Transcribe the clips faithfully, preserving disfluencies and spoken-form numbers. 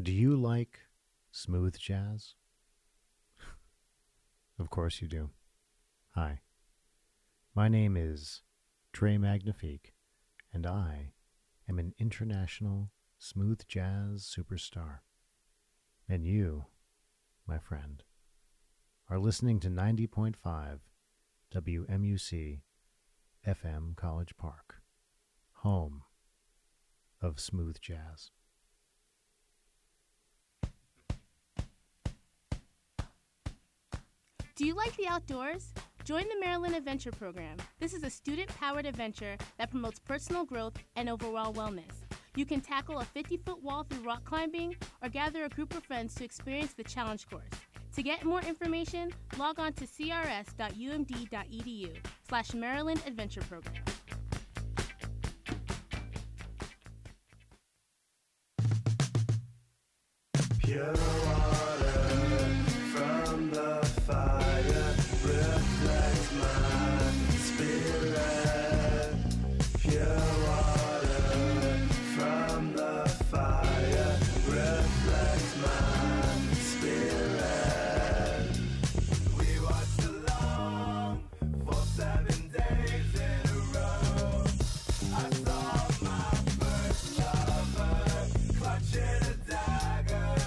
Do you like smooth jazz? Of course you do. Hi. My name is Trey Magnifique, and I am an international smooth jazz superstar. And you, my friend, are listening to ninety point five W M U C F M College Park, home of smooth jazz. Do you like the outdoors? Join the Maryland Adventure Program. This is a student-powered adventure that promotes personal growth and overall wellness. You can tackle a fifty-foot wall through rock climbing or gather a group of friends to experience the challenge course. To get more information, log on to crs.umd.edu slash Maryland Adventure Program. Pure water from the fire reflects my spirit. Pure water from the fire reflects my spirit. We watched along for seven days in a row. I saw my first lover clutching a dagger.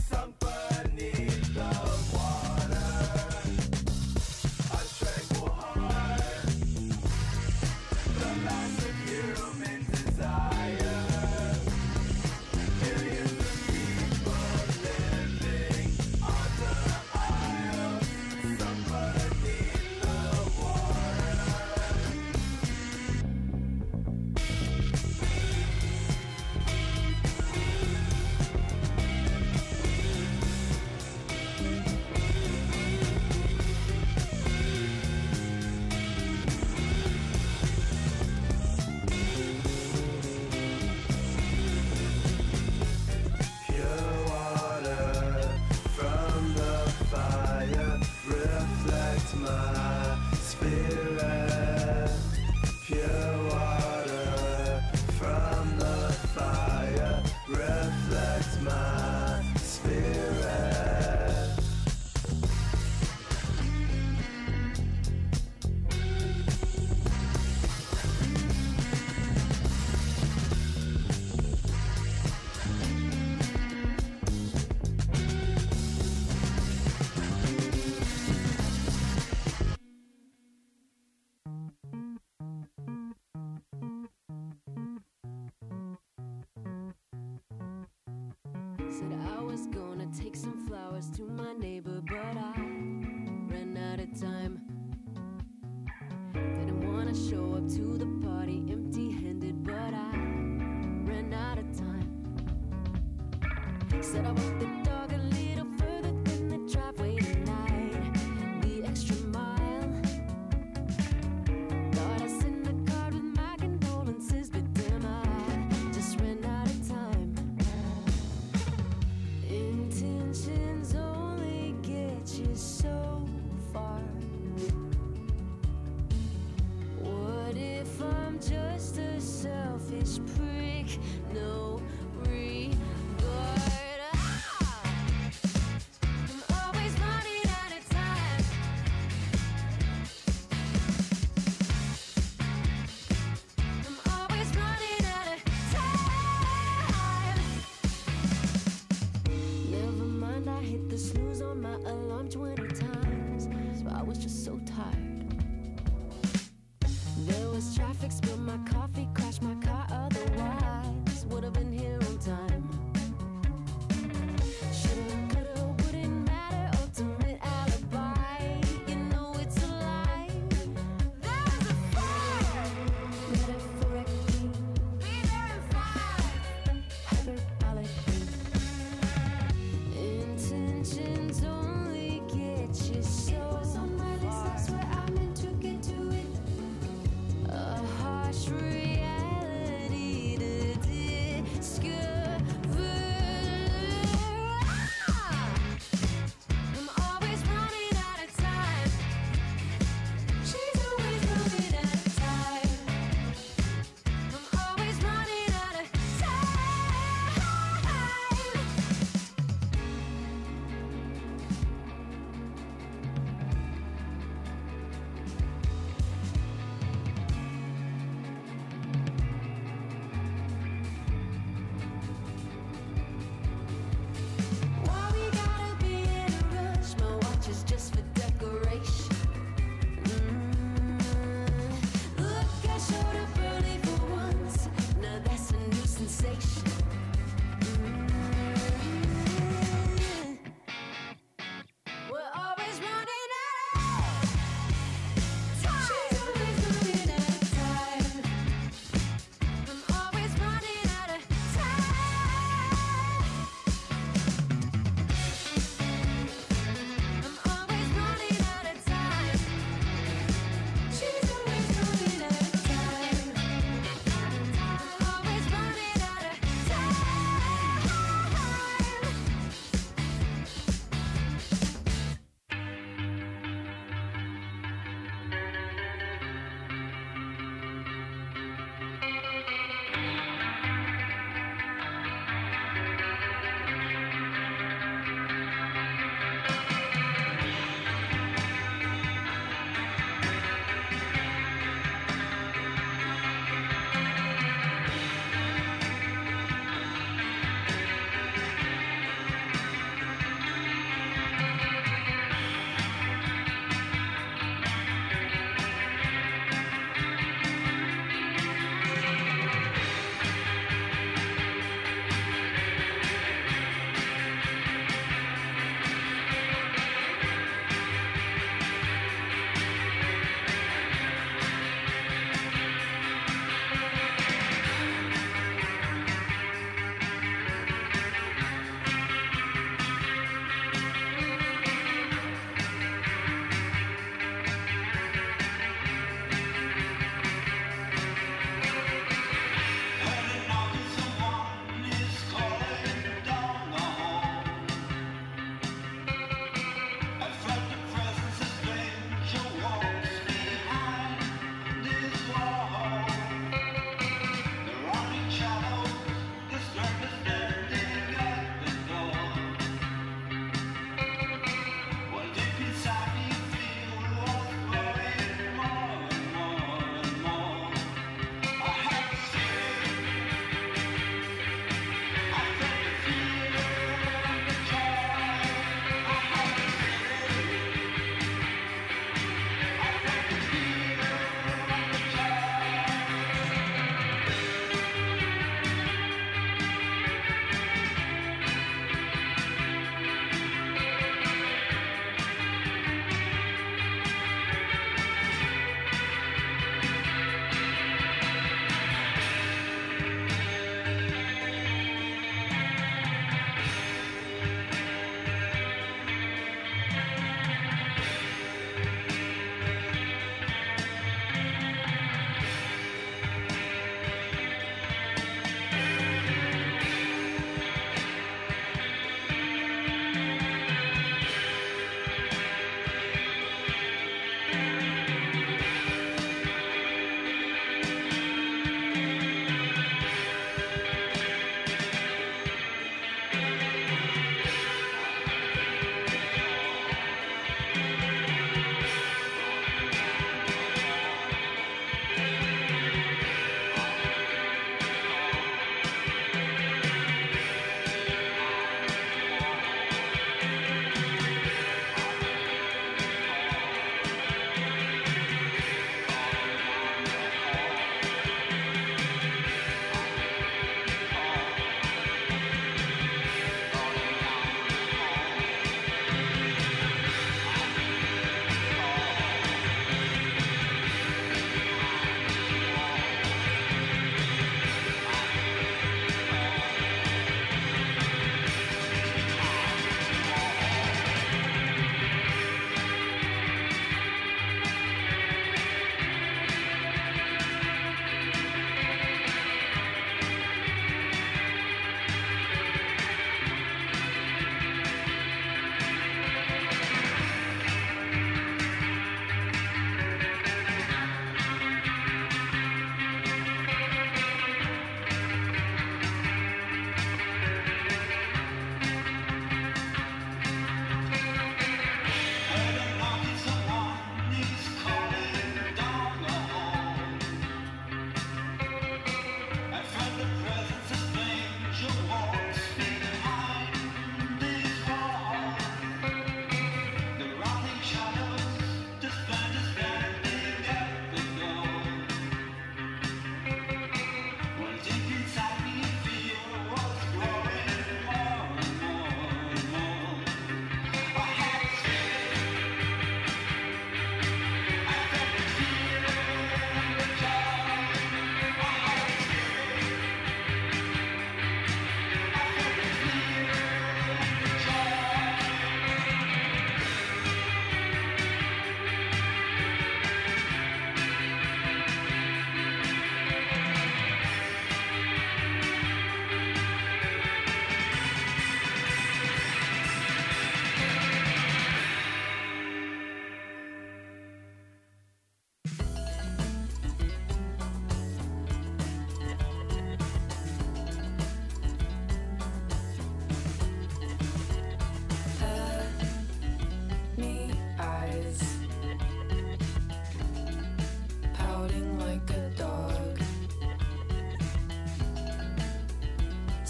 Said I was gonna take some flowers to my neighbor, but I ran out of time. Didn't wanna show up to the party empty-handed, but I ran out of time. Said I walked the dog a little further than the driveway tonight, the extra mile. Thought I sent a card with my condolences, but damn, I just ran out of time. Intentions only get you so far. What if I'm just a selfish prick? No regard. Ah!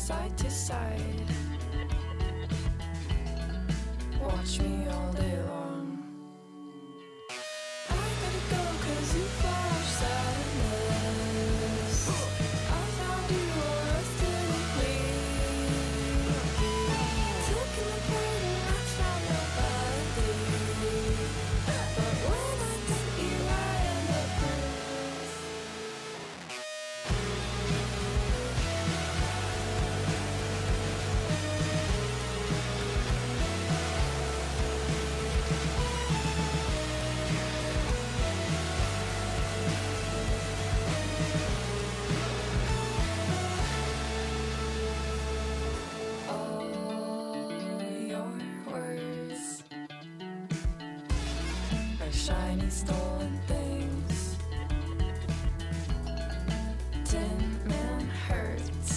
side to side. Watch me all day long. I gotta go cause you flash sadness. I found you arrested and clean. Taking the part and I found nobody. But when I take you I end up bruised. All your words are shiny stolen things. Tin Man hurts,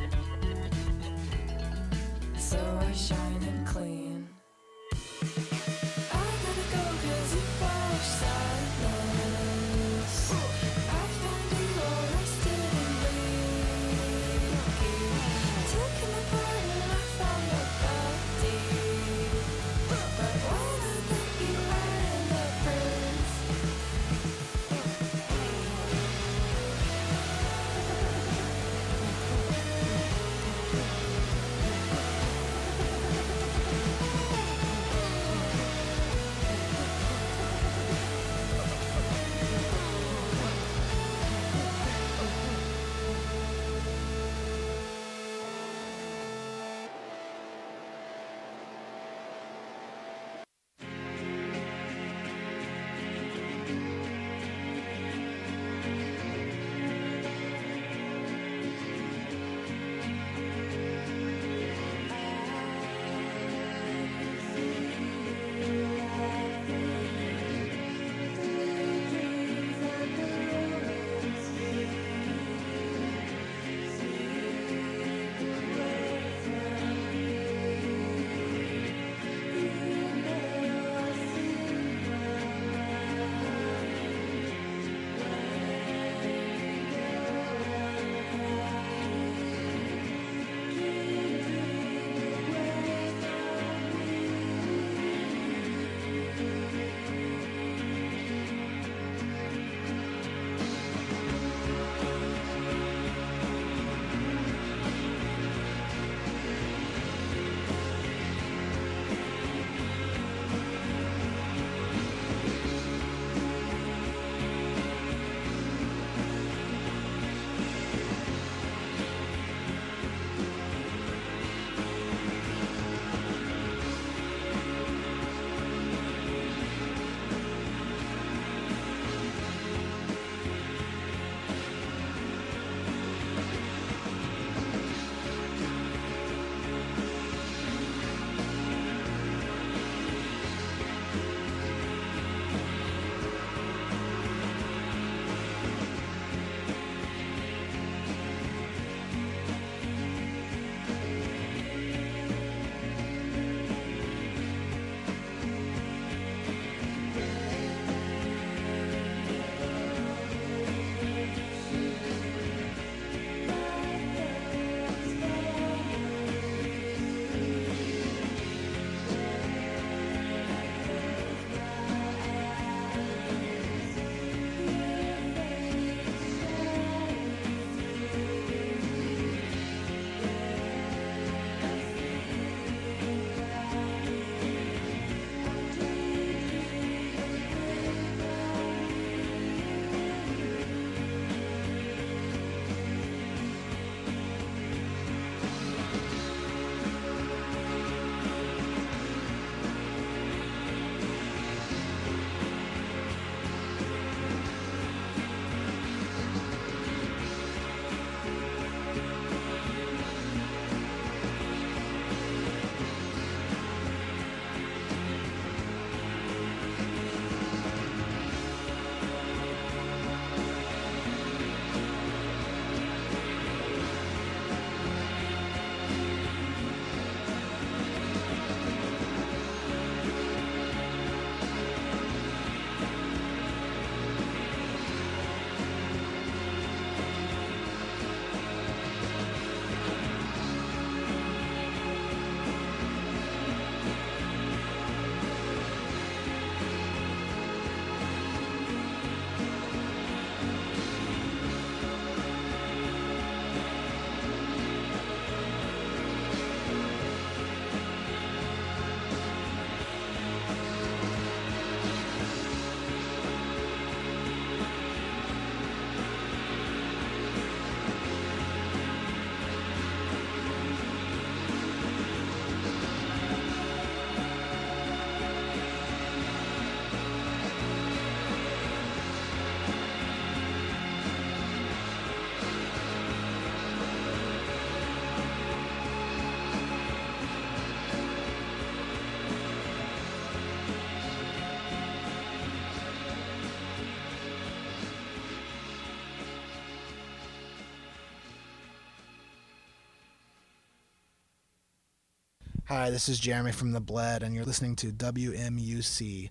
so I shine him clean. I gotta go cause you flash sadness. I found you arrested and leaky. Taking the part and I found nobody. But when I think you I end up bruised. Hi, this is Jeremy from The Bled, and you're listening to W M U C.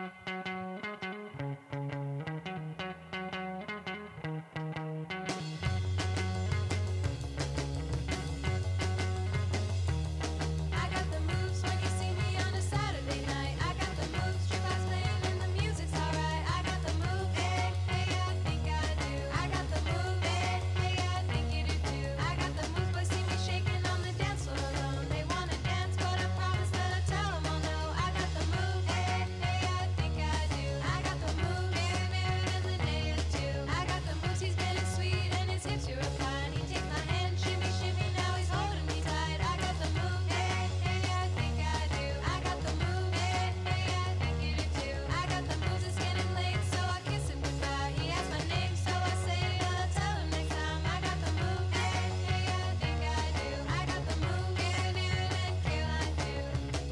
I got the moves when you see me on a Saturday night. I got the moves, trip house playing and the music's alright. I got the move, hey, hey, I think I do. I got the move, hey, hey, I think you do too. I got the moves, boys see me shaking on the dance floor alone. They wanna dance, but I promise that I tell them all no. I got the move, hey, hey, I think I do. I got the move, mirror, mirror in the nail too. I got the moves, he's getting sweet and his hips are fine. He takes my hand, shimmy, shimmy, now he's holding me tight. I got the move, hey, hey, I think I do. I got the move, hey, hey, I think you do too. I got the moves, it's getting late, so I kiss him goodbye. He asked my name, so I say I'll tell him next time. I got the move, hey, hey, I think I do. I got the move, mirror, mirror, and Caroline too.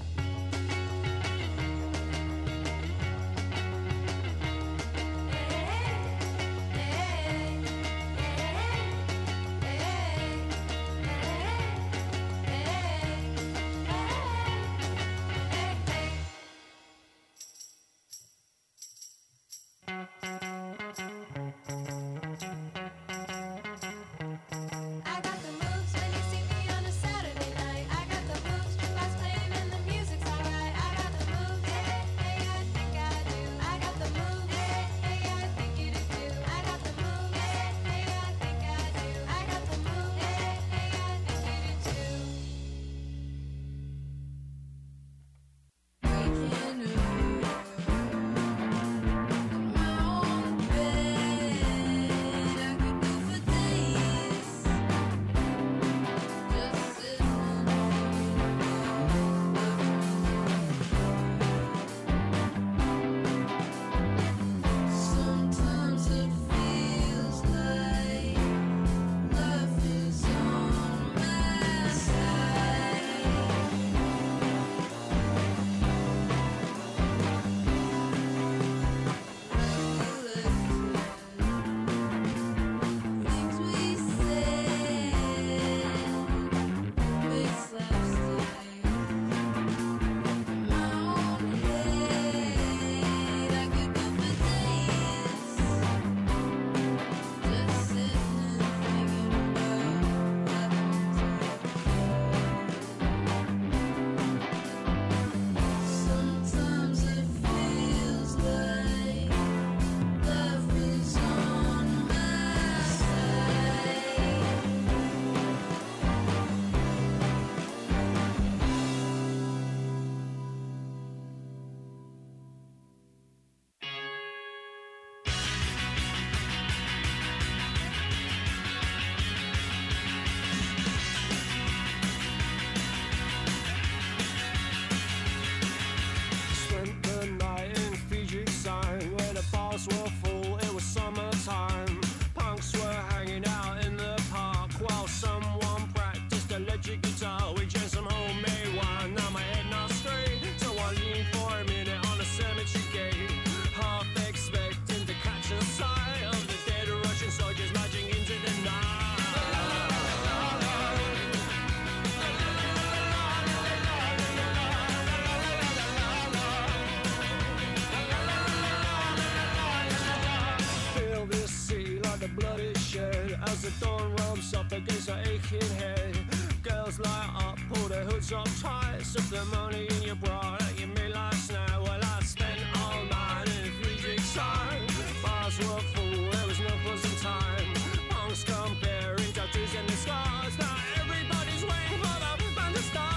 I got the moves when you see me on a Saturday night. I got the moves, trip house playing and the music's alright. I got the moves, hey, hey, I think I do. I got the moves, hey, hey, I think you do too. I got the moves, hey, hey, I think I do. I got the moves, hey, hey, I think you do too. Waking up in my own bed, I could go for days, just sitting Sometimes it feels like life is on my side. Things we said makes life stay. My own head, I could go for days, just sitting and thinking about what Sometimes it feels like life is on my side. Spent the night in Fiji sign where the bars were full, it was summertime. Punks were hanging out in the park while someone practiced electric guitar. We drank some homemade wine, now my head not straight, so I leaned for a minute on the cemetery gate, half expecting to catch a sight of the dead Russian soldiers marching into the night. Feel this sea like the blood is shed as the dawn rubs up against her aching head. Girls light up, pull their hoods up tight, slip the money in your bra that you made last night. Well, I spent all night in Friedrich sign. Bars were full, there was no pleasant time. Punks comparing tattoos and the scars. Now everybody's waiting for the band to start.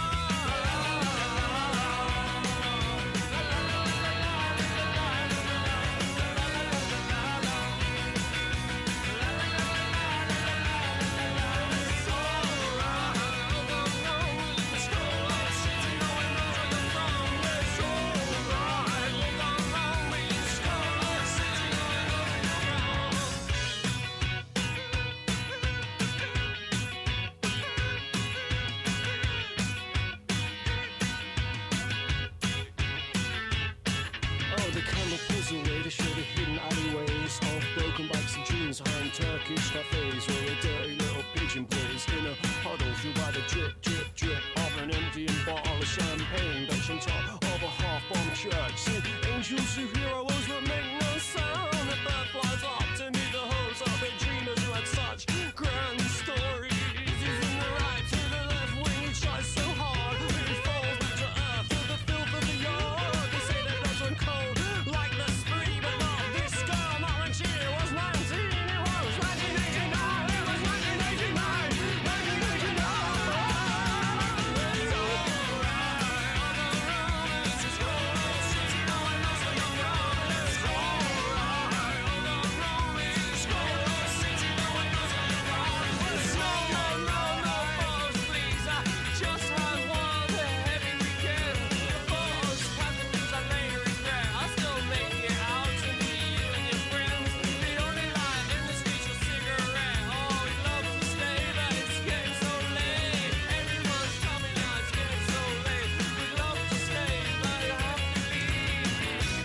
Oh, the camera pulls away to show the hidden alleyways of broken bikes and jeans behind Turkish cafes where a dirty little pigeon plays in a puddle through by the drip, drip, drip of an emptying bottle of champagne that's on top of a half-bombed church. See, angels who hear our woes but make no sound. The bird flies up to meet the hopes of their dreamers who had such grand stories. He's in the right to the left wing, he tries so hard, he falls back to earth to the filth of the yard. They say their blood's run cold like the spree, but not this girl, not when she was nineteen. It was nineteen eighty-nine, it was nineteen eighty-nine, nineteen eighty-nine. It's alright, all around us is cold. City, no one knows the young road. It's alright, all around us is cold. City, no one knows the young road. It's no, no, no, no, boss, please. I just had one of the heavy weekend. The boss had the things I later regret. I still make it out to meet you and your friends. The only light in the streets was cigarette. Oh, we'd love to stay, but it's getting so late. Everyone's coming out, it's getting so late. We'd love to stay, but I have to leave.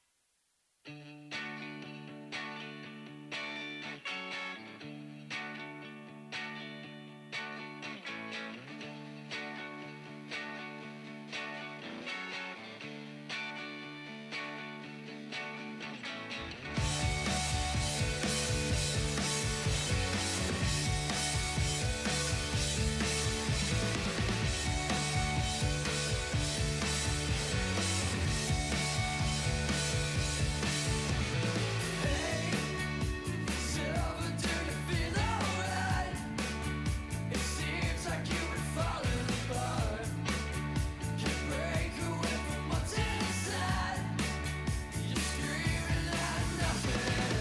Silver, do you feel alright? It seems like you've been falling apart. Can't break away from what's inside. You're screaming at nothing.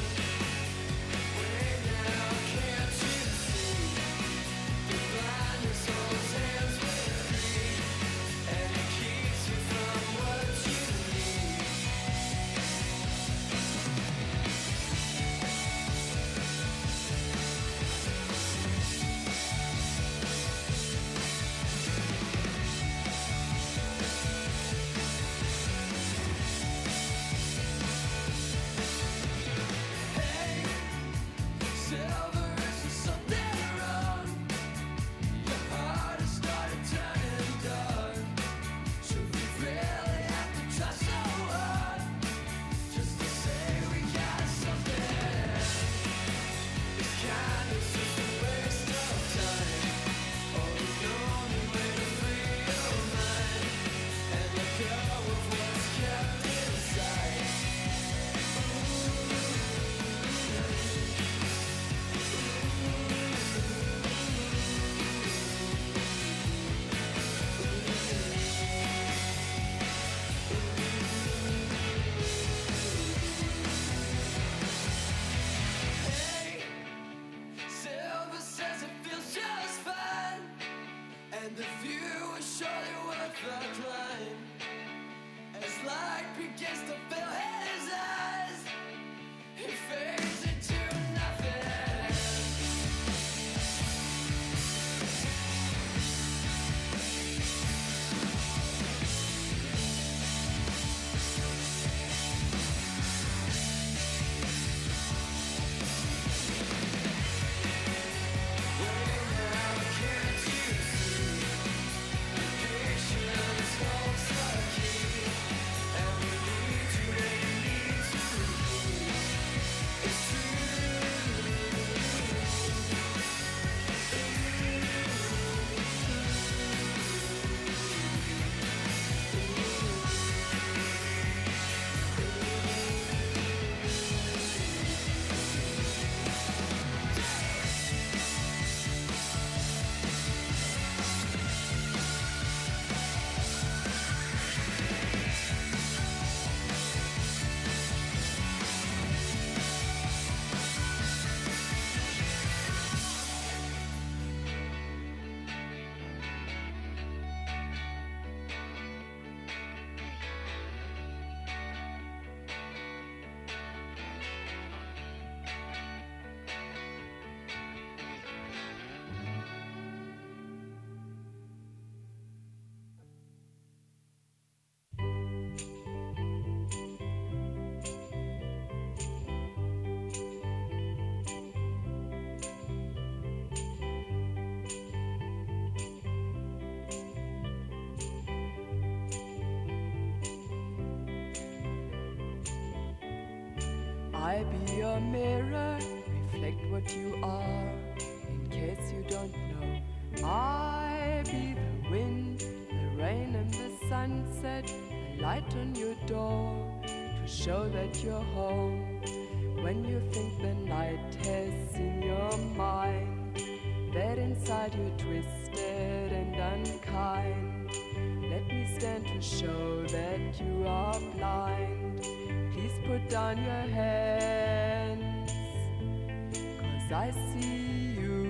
Wait now, can't you see? The blindness holds hands with greed, and it keeps you from what you need. Hey, Silver, is there something wrong? Your heart has started turning dark. Should we really have to try so hard just to say we got something? This kindness is a waste of time. Oh, the only way to free your mind and let go of what's kept inside. Hey, Silver says it feels just fine, and the view is surely worth the climb. As light begins to fill his eyes, he fades into nothing. Wait now, can't you see? Patience holds the key, and we need you I be your mirror, reflect what you are, in case you don't know. I be the wind, the rain and the sunset, the light on your door, to show that you're home. When you think the night has seen your mind, that inside you're twisted and unkind, let me stand to show that you are blind. Please put down your hands, 'cause I see you.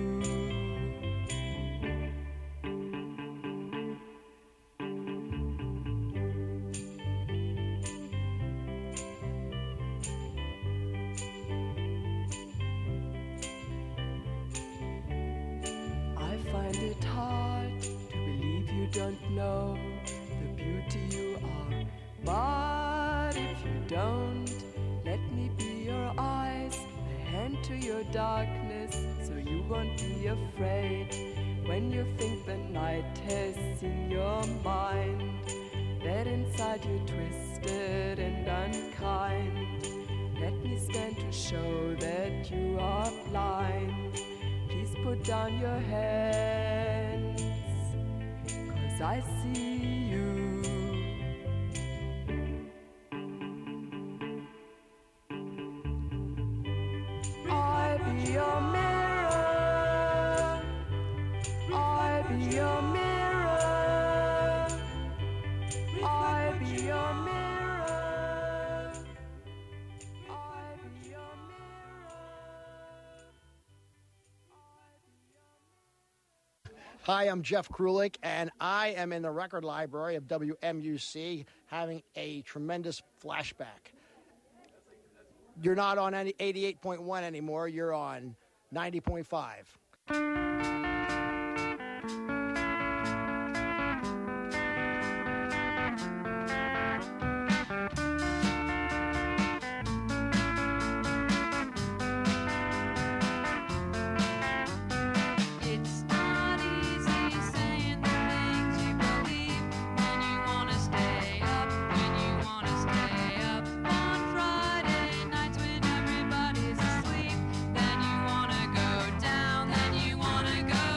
I find it hard to believe you don't know the beauty you are. But if you don't, let me be your eyes, a hand to your darkness, so you won't be afraid. When you think the night has seen your mind, that inside you're twisted and unkind, let me stand to show that you are blind. Please put down your hands, 'cause I see you. I be your mirror, I be your mirror, I be your mirror, I be your mirror. Hi, I'm Jeff Krulik, and I am in the record library of W M U C having a tremendous flashback. You're not on any eighty-eight point one anymore, you're on ninety point five. It's not easy saying the things you believe when you wanna stay up, when you wanna stay up on Friday nights when everybody's asleep. Then you wanna go down, then you wanna go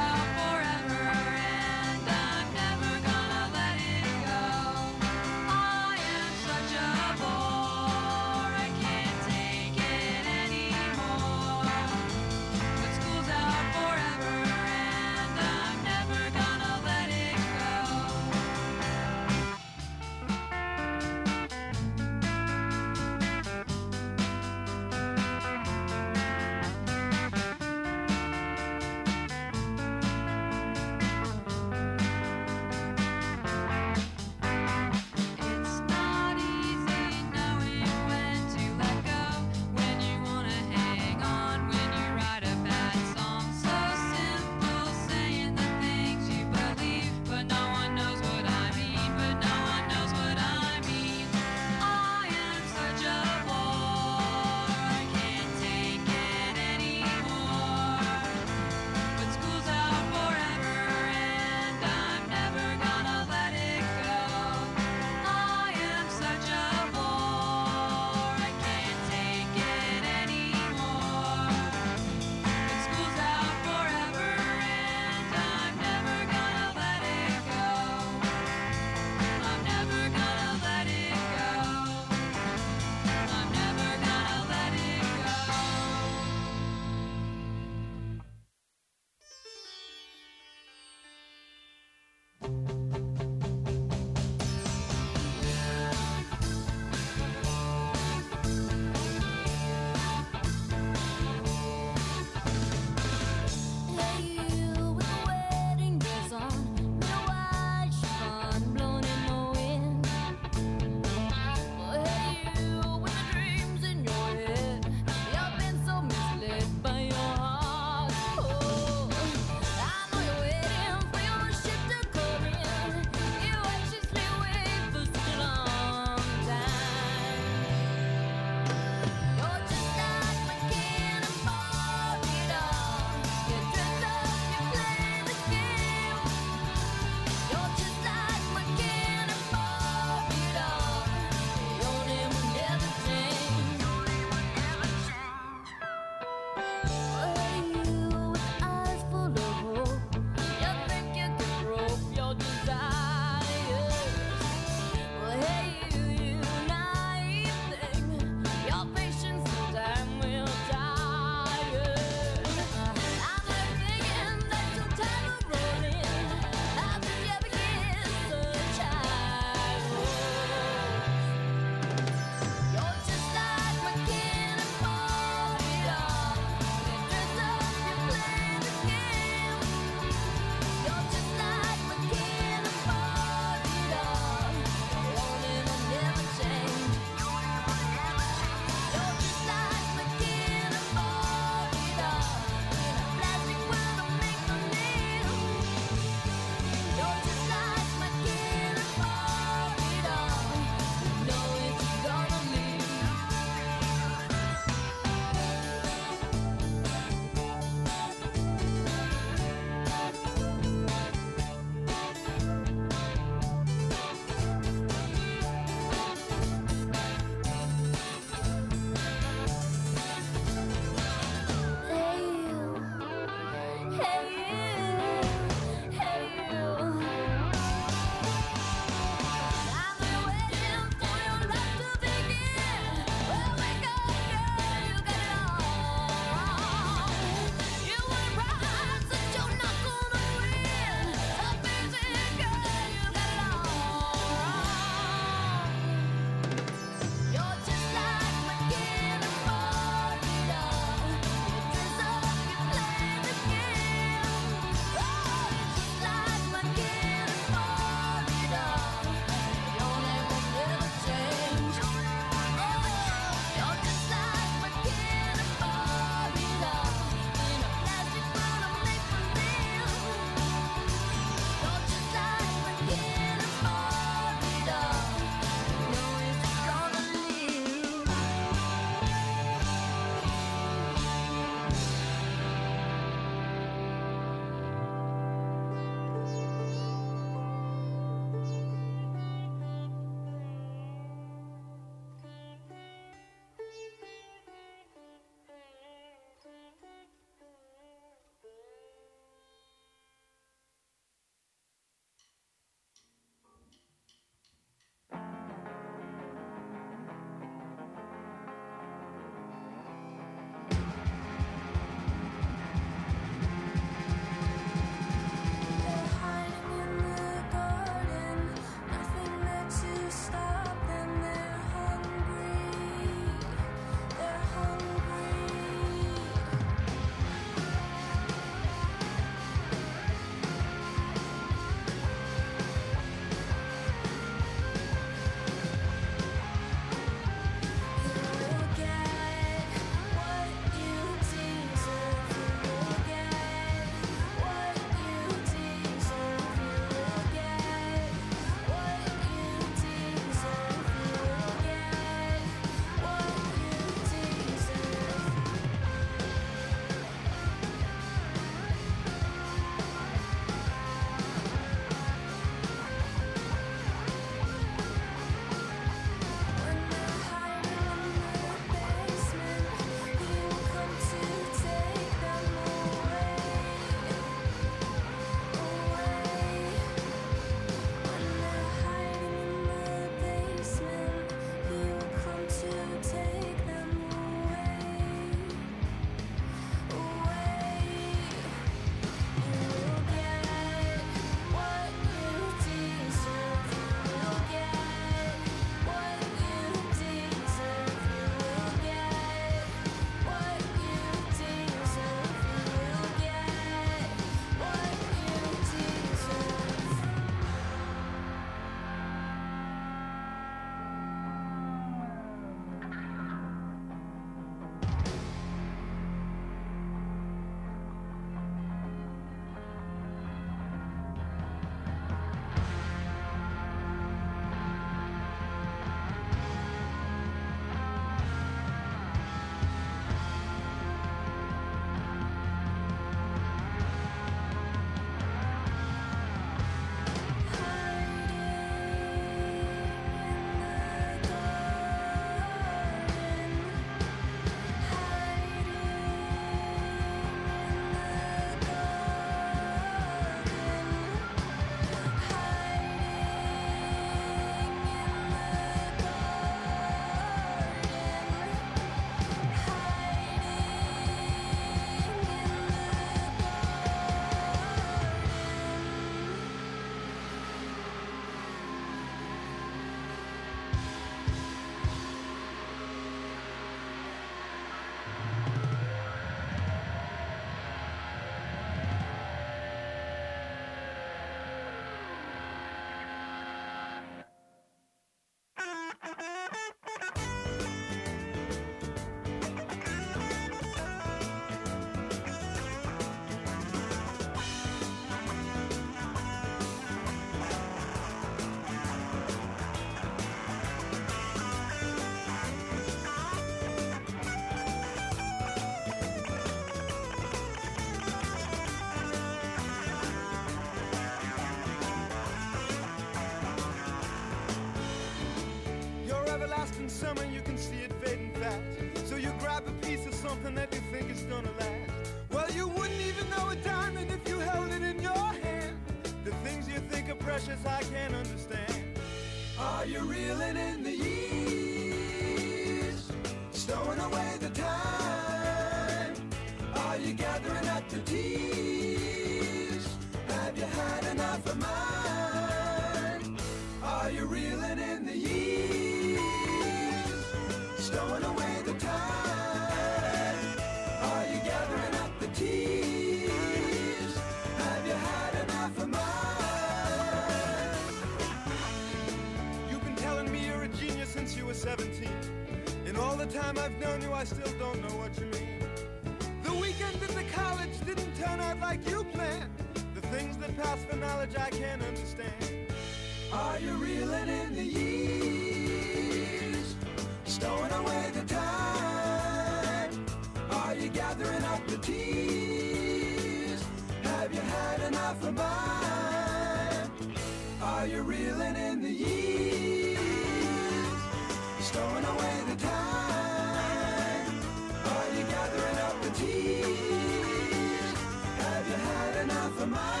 in summer, you can see it fading fast. So you grab a piece of something that you think is gonna last. Well, you wouldn't even know a diamond if you held it in your hand. The things you think are precious, I can't understand. Are you reeling in the years, stowing away the time? Are you gathering up the tears? Have you had enough of mine? Are you reeling in the years, stowing away the time? Are you gathering up the tears? Have you had enough of mine? You've been telling me you're a genius since you were seventeen. In all the time I've known you, I still don't know what you mean. The weekend in the college didn't turn out like you planned. The things that pass for knowledge I can't understand. Are you reeling in the years, stowing away the time? Are you gathering up the tears? Have you had enough of mine? Are you reeling in the years, stowing away the time? Are you gathering up the tears? Have you had enough of mine?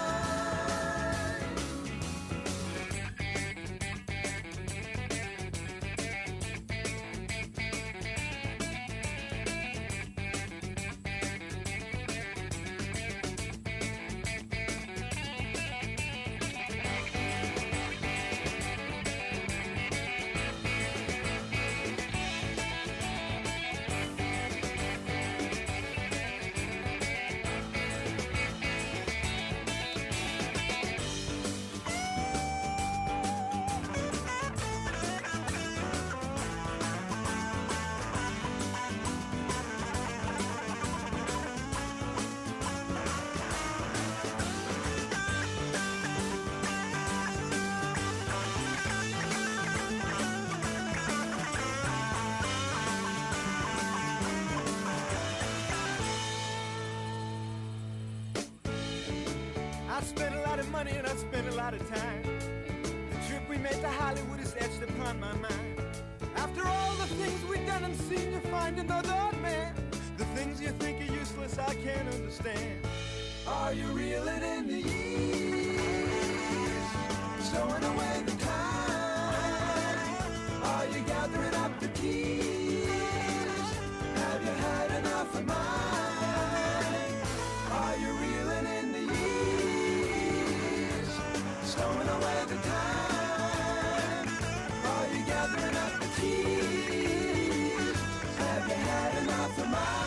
I spent a lot of money and I spent a lot of time. The trip we made to Hollywood is etched upon my mind. After all the things we've done and seen, you find another man. The things you think are useless, I can't understand. Are you reeling in the years, stowing away the time? Are you gathering up the tears? Have you had enough of mine? Are you reeling in the years, stowing away the time? Are you gathering up the tears? Have you had enough of mine?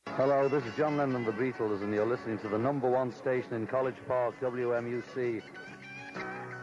Hello, this is John Lennon of the Beatles, and you're listening to the number one station in College Park, W M U C.